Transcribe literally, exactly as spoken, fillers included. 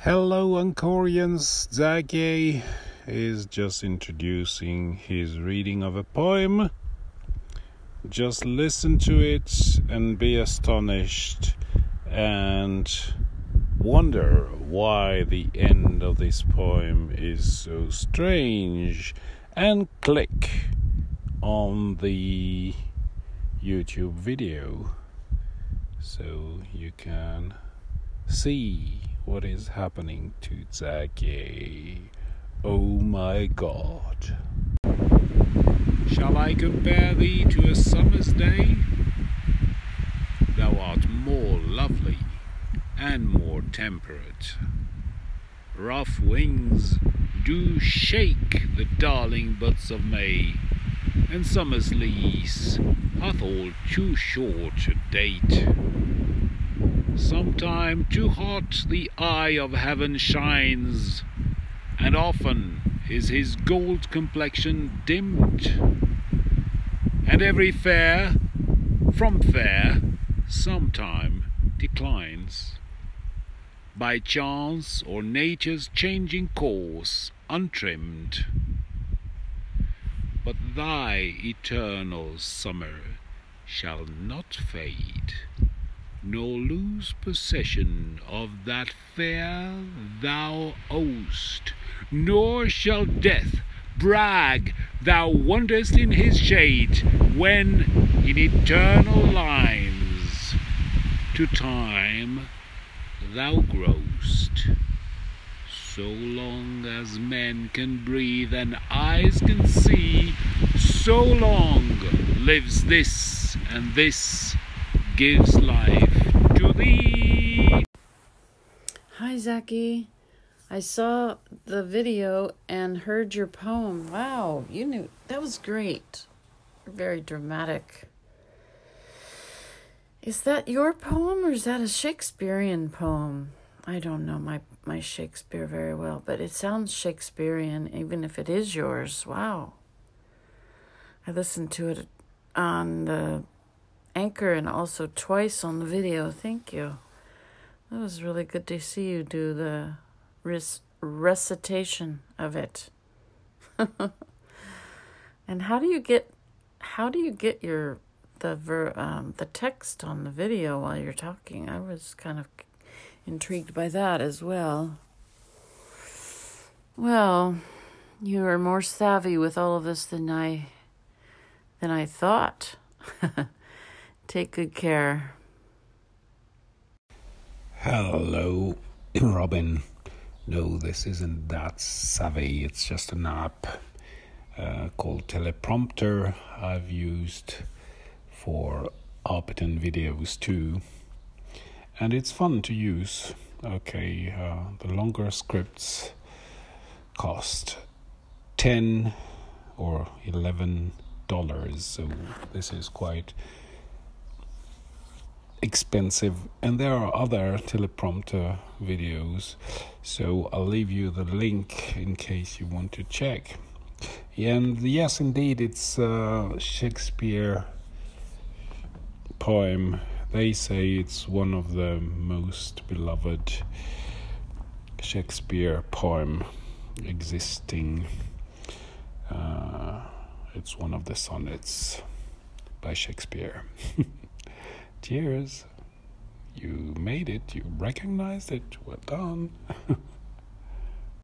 Hello, Anchorians. Zagay is just introducing his reading of a poem. Just listen to it and be astonished and wonder why the end of this poem is so strange, and click on the YouTube video so you can see what is happening to Zagay. Oh my God. Shall I compare thee to a summer's day? Thou art more lovely and more temperate. Rough wings do shake the darling buds of May, and summer's lease hath all too short a date. Sometime too hot the eye of heaven shines, and often is his gold complexion dimmed, and every fair from fair sometime declines, by chance or nature's changing course untrimmed. But thy eternal summer shall not fade, nor lose possession of that fair thou owest, nor shall death brag thou wanderest in his shade, when in eternal lines to time thou growest. So long as men can breathe and eyes can see, so long lives this, and this gives life to thee. Hi, Zaki. I saw the video and heard your poem. Wow, you knew. That was great. Very dramatic. Is that your poem or is that a Shakespearean poem? I don't know my, my Shakespeare very well, but it sounds Shakespearean, even if it is yours. Wow. I listened to it on the Anchor and also twice on the video. Thank you. It was really good to see you do the res- recitation of it. And how do you get how do you get your the ver, um, the text on the video while you're talking? I was kind of intrigued by that as well. Well, you are more savvy with all of this than I than I thought. Take good care. Hello, Robin. No, this isn't that savvy. It's just an app uh, called Teleprompter I've used for Arpiton videos too. And it's fun to use. Okay, uh, the longer scripts cost ten or eleven dollars, so this is quite expensive, and there are other teleprompter videos, so I'll leave you the link in case you want to check. And yes, indeed, it's a Shakespeare poem. They say it's one of the most beloved Shakespeare poem existing. Uh, it's one of the sonnets by Shakespeare. Cheers. You made it. You recognized it. Well done.